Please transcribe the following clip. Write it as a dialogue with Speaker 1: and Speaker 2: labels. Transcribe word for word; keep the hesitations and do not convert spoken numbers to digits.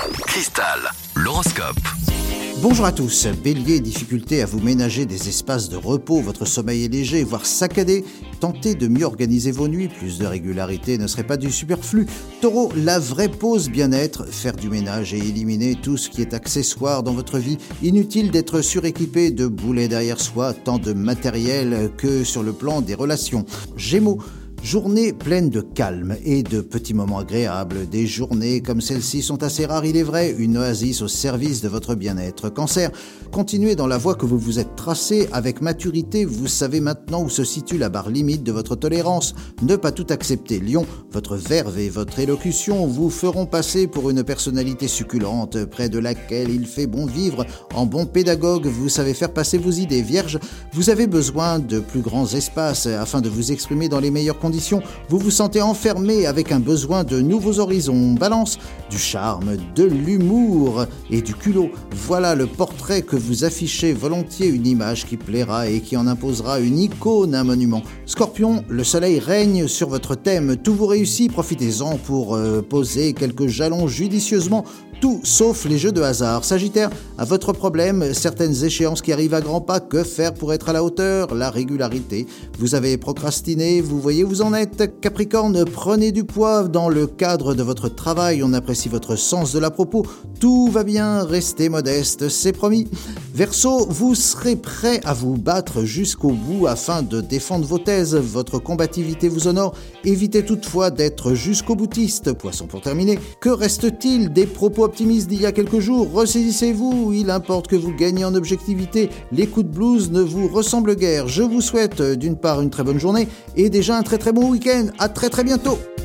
Speaker 1: Cristal, l'horoscope.
Speaker 2: Bonjour à tous, Bélier, difficulté à vous ménager des espaces de repos, votre sommeil est léger, voire saccadé. Tentez de mieux organiser vos nuits, plus de régularité ne serait pas du superflu. Taureau, la vraie pause bien-être, faire du ménage et éliminer tout ce qui est accessoire dans votre vie. Inutile d'être suréquipé de boulets derrière soi, tant de matériel que sur le plan des relations. Gémeaux, journée pleine de calme et de petits moments agréables. Des journées comme celle-ci sont assez rares, il est vrai, une oasis au service de votre bien-être. Cancer, continuez dans la voie que vous vous êtes tracée avec maturité. Vous savez maintenant où se situe la barre limite de votre tolérance. Ne pas tout accepter. Lion, votre verve et votre élocution vous feront passer pour une personnalité succulente près de laquelle il fait bon vivre. En bon pédagogue, vous savez faire passer vos idées. Vierge, vous avez besoin de plus grands espaces afin de vous exprimer dans les meilleures conditions. Vous vous sentez enfermé avec un besoin de nouveaux horizons. Balance, du charme, de l'humour et du culot. Voilà le portrait que vous affichez volontiers, une image qui plaira et qui en imposera une icône, un monument. Scorpion, le soleil règne sur votre thème. Tout vous réussit, profitez-en pour euh, poser quelques jalons judicieusement. Tout sauf les jeux de hasard. Sagittaire, à votre problème, certaines échéances qui arrivent à grands pas, que faire pour être à la hauteur? La régularité. Vous avez procrastiné, vous voyez où vous en êtes. Capricorne, prenez du poids dans le cadre de votre travail, on apprécie votre sens de la propos. Tout va bien, restez modeste, c'est promis. Verseau, vous serez prêt à vous battre jusqu'au bout afin de défendre vos thèses. Votre combativité vous honore. Évitez toutefois d'être jusqu'au boutiste. Poisson, pour terminer, que reste-t-il des propos optimiste d'il y a quelques jours? Ressaisissez-vous, il importe que vous gagniez en objectivité. Les coups de blues ne vous ressemblent guère. Je vous souhaite d'une part une très bonne journée et déjà un très très bon week-end. À très très bientôt.